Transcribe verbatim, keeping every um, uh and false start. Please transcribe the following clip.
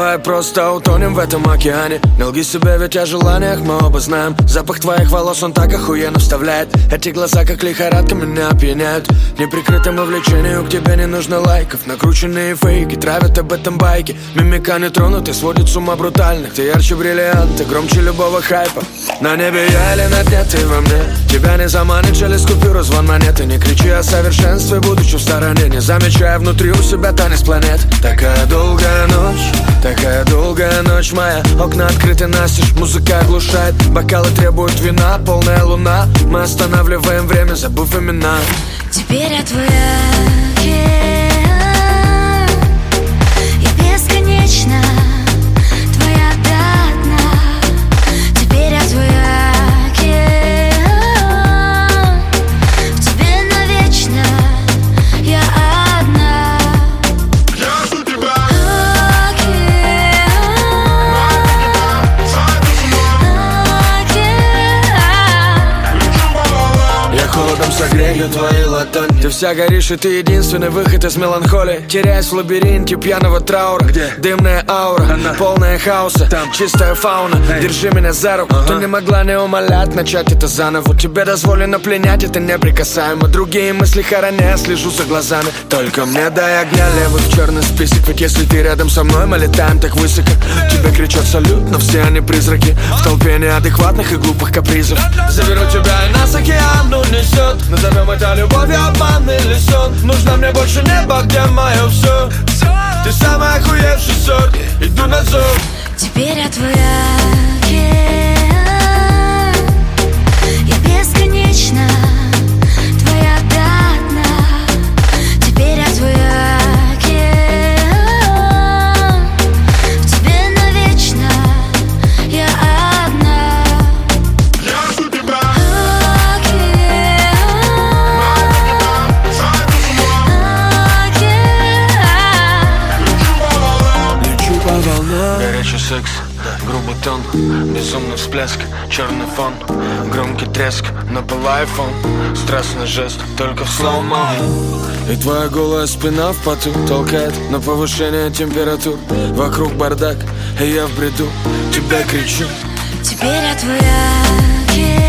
Давай просто утонем в этом океане. Не лги себе, ведь о желаниях мы оба знаем. Запах твоих волос, он так охуенно вставляет. Эти глаза, как лихорадка, меня опьяняют. Неприкрытому влечению к тебе не нужно лайков. Накрученные фейки травят об этом байки. Мимика не тронуты, сводит с ума брутальных. Ты ярче бриллианта, громче любого хайпа. На небе я или на дне, ты во мне. Тебя не заманит шелест купюр, звон монеты. Не кричи о совершенстве, будучи в стороне. Не замечая внутри у себя танец планет. Такая долгая ночь, такая долгая ночь моя. Окна открыты настежь, музыка оглушает. Бокалы требуют вина, полная луна. Мы останавливаем время, забыв имена. Теперь я твоя, yeah. Я бесконечно твоя до дна. Теперь я твоя, yeah. В тебе навечно я одна. Я жду тебя. Я холодом согрею твои ладони. Ты вся горишь, и ты единственный выход из меланхолии. Теряясь в лабиринте пьяного траура. Где? Дымная аура, она. Полная хаоса. Там чистая фауна. Эй. Держи меня за руку, ага. Ты не могла не умолять начать это заново. Тебе дозволено пленять, это неприкасаемо. Другие мысли хороня, слежу за глазами. Только мне дай огня, левый в черный список. Ведь если ты рядом со мной, мы летаем так высоко. Тебе кричат салют, но все они призраки. В толпе неадекватных и глупых капризов. Заберу тебя, и нас океан унесет. Назовем это любовью, обман или сон. Нужно мне больше небо, где мое все. Ты самый охуевший сорт, иду на зов. Теперь я твоя, yeah. Я бесконечно твоя до дна. Теперь я твоя, yeah. В тебе навечно я одна. Я жду тебя. Горячий секс, грубый тон, безумный всплеск, черный фон, громкий треск, напылай фон, страстный жест, только в слоумо. И твоя голая спина в поту толкает на повышение температур. Вокруг бардак, и я в бреду, тебя кричу. Теперь я твоя, yeah.